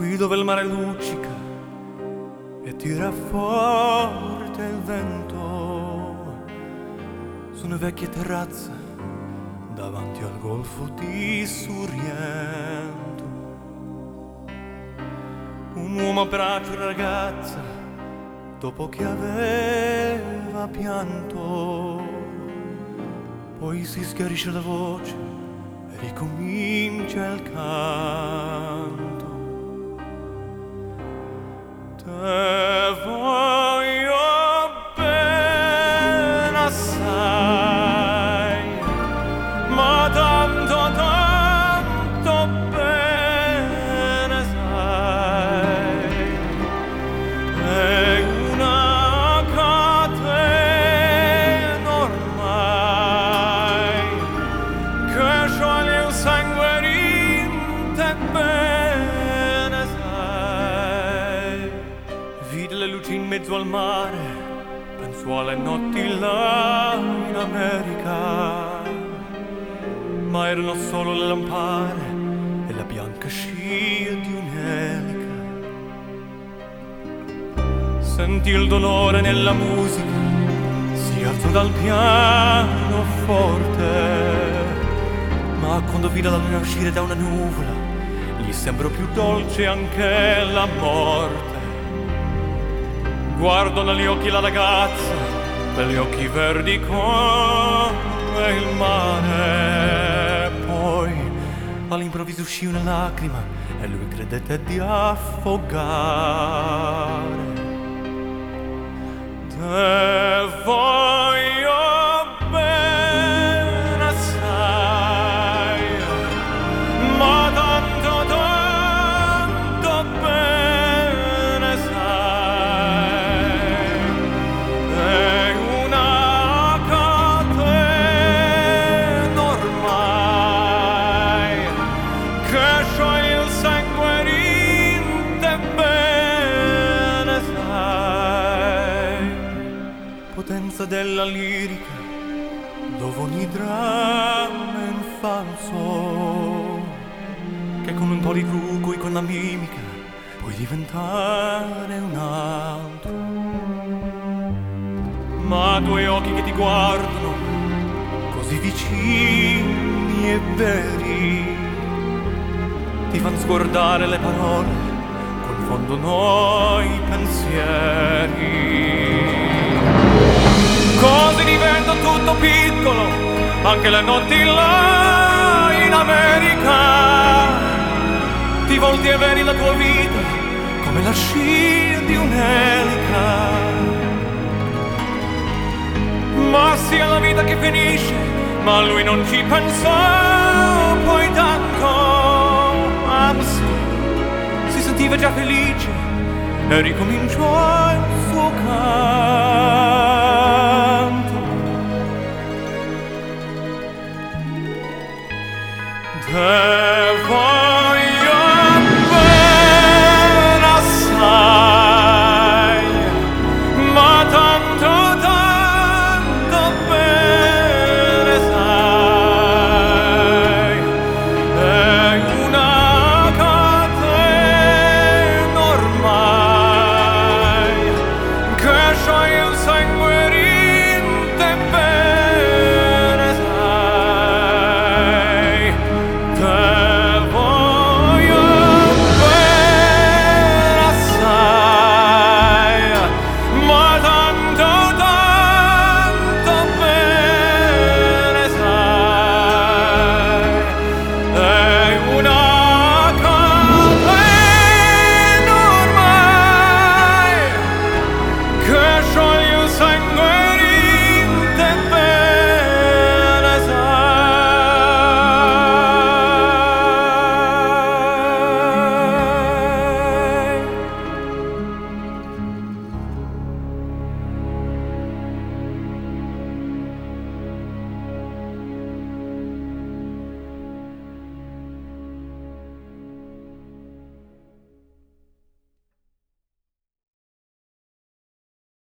qui dove il mare luccica e tira forte il vento, su una vecchia terrazza davanti al golfo di Sorrento. Un uomo abbraccia una ragazza dopo che aveva pianto, poi si schiarisce la voce e ricomincia il canto. Te voglio bene assai, ma tanto, tanto bene sai, è una catena ormai che scioglie il sangue in te bene sai. Vide le luci in mezzo al mare, pensò alle notti là in America, ma erano solo le lampare e la bianca scia di un'elica. Sentì il dolore nella musica, si alzò dal pianoforte, ma quando vide la luna uscire da una nuvola, gli sembrò più dolce anche la morte. Guardò negli occhi la ragazza, quegli occhi verdi come il mare. Poi all'improvviso uscì una lacrima e lui credette di affogare. Te voglio bene assai, ma tanto, tanto bene sai, è una catena ormai che scioglie il sangue in te bene sai. Potenza della lirica, dove ogni dramma è un falso, che con un po' di trucco e con la mimica puoi diventare un altro. Ma due occhi che ti guardano così vicini e veri ti fanno scordare le parole, confondono i pensieri. Così diventa tutto piccolo, anche le notti là in America. Ti volti e vedi la tua vita come la scia di un'elica. Ma sia la vita che finisce, ma lui non ci pensò poi tanto. Anzi, si sentiva già felice e ricominciò il suo canto. Te